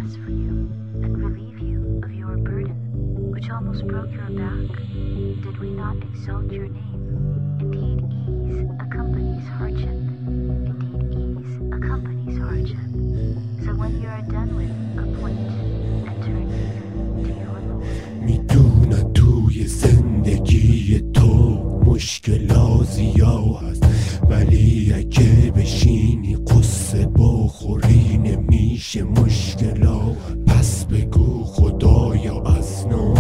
rest for you and relieve you of your burden, which almost broke your back. Did we not exalt your name? Indeed, ease accompanies hardship. Indeed, ease accompanies hardship. So when you are done with, appoint and turn near to your Lord. میدونم توی زندگی تو مشکلات زیاد هست، ولی اگه بشینی قصه بخوری نمیشه مشکلات. پس بگو خدایا از نو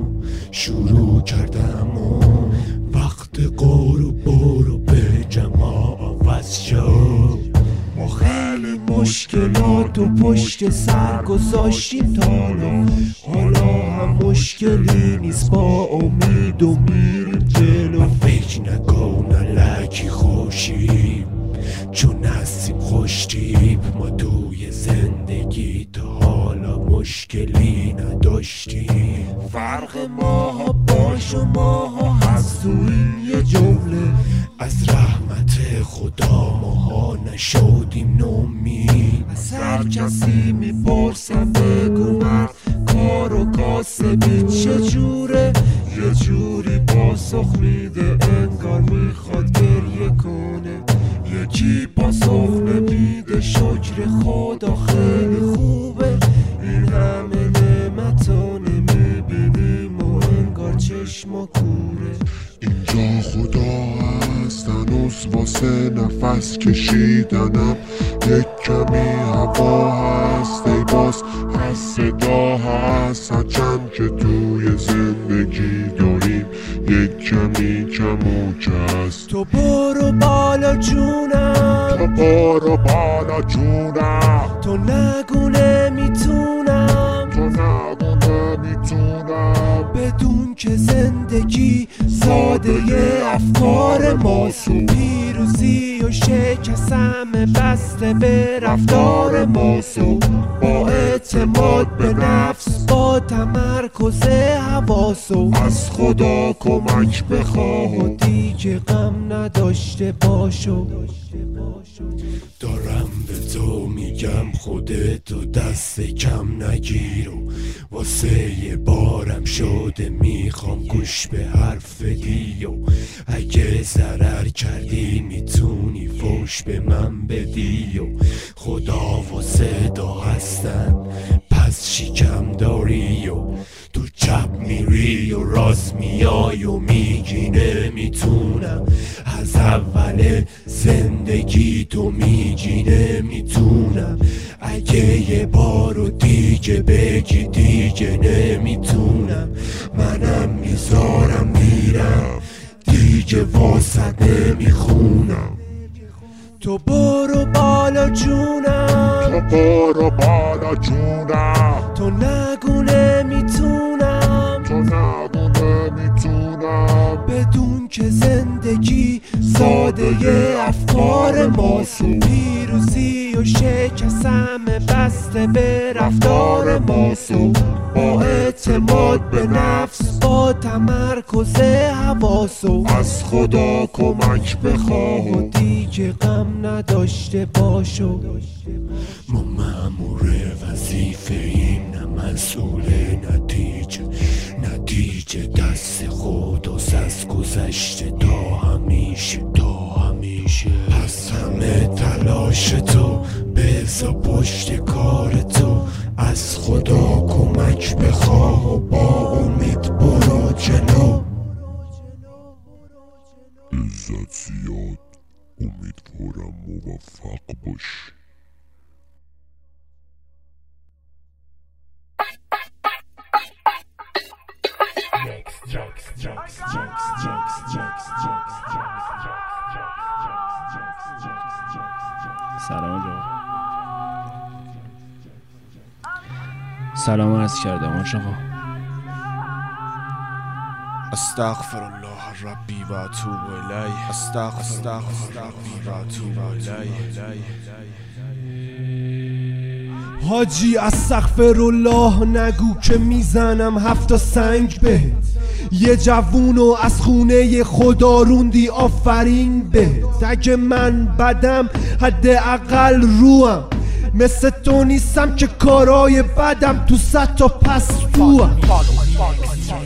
شروع کردم و وقت قرو برو به جماع عوض شد. ما خیلی مشکلات و پشت سر گذاشتیم تا حالا هم مشکلی نیست، با امید و میریم جلو. فکر نکن لکی خوشیم چون هستیم خوشتیب، ما توی زندگی تا حالا مشکلی نداشتیم. فرق ماها با شماها هست تو این یه جمله، از رحمت خدا ماها نشدیم نومید. از هر کسی میپرسم بگو مرد کار و کاسبی چجوره، یه جوری پاسخ میده انگار میخواد گریه کنه. یکی پاسخ نمیده شکر خدا خیلی خوبه، این همه نعمتا نمیبینیم و انگار چشما کوره. اینجا خدا هست هنوز واسه نفس کشیدنم، یک کمی هوا هست ای باز هست صدا هست، هرچند که توی زندگی داریم یک کمی کم و کست. تو برو بالا جونم، تو برو بالا جونم، تو نگو نمیتونم، تو نگو نمیتونم. بدون که زندگی ساده افکار ماسو، پیروزی و شکستم بسته به رفتار ماسو. با اعتماد به نفس با تمرکز حواسو، از خدا کمک بخواه و دیگه غم نداشته باشو. دارم به تو میگم خودتو دست کم نگیر و واسه یه بارم شده میخوام گوش به حرف دیو. اگه ضرر کردی میتونی فوش به من بدی و خدا و صدا هستن پس شیکم داری و تو چپ میری و راست میای و میگی نمیتونم. از اول زندگی تو میگی نمیتونم، اگه یه بار و دیگه بگی دیگه نمیتونم، منم میذارم میرم دیگه واسه نمیخونم. تو برو بالا جونم، تو برو بالا جونم، تو نگو نمیتونم، تو نگو نمیتونم. بدون که زندگی ساده افکار ماسو، پیروزی و شکستم بسته به رفتار ماسو. با اعتماد به نفس با تمرکز حواسو، از خدا کمک بخواه و دیگه غم نداشته باشو. ما مأمور وظیفه ایم نه مسئول نتیجه، نتیجه دست خداست از گذشته تا همیشه تا همیشه. پس همه تلاش تو بذار پشت کار تو، از خدا کمک بخواه و با امید برو جلو. عزت زیاد، امیدوارم موفق باش. سلام جواب. سلام عرض کردم آشقا. استغفر الله ربی و اتوب الیه، استغفر ربی و اتوب الیه. حاجی استغفر الله نگو که میزنم 7 سنگ بهت. یه جوونو از خونه خدا روندی آفرین بهت. اگه من بدم حداقل روام مثل تو نیستم که کارای بدم تو 100 تا پس تو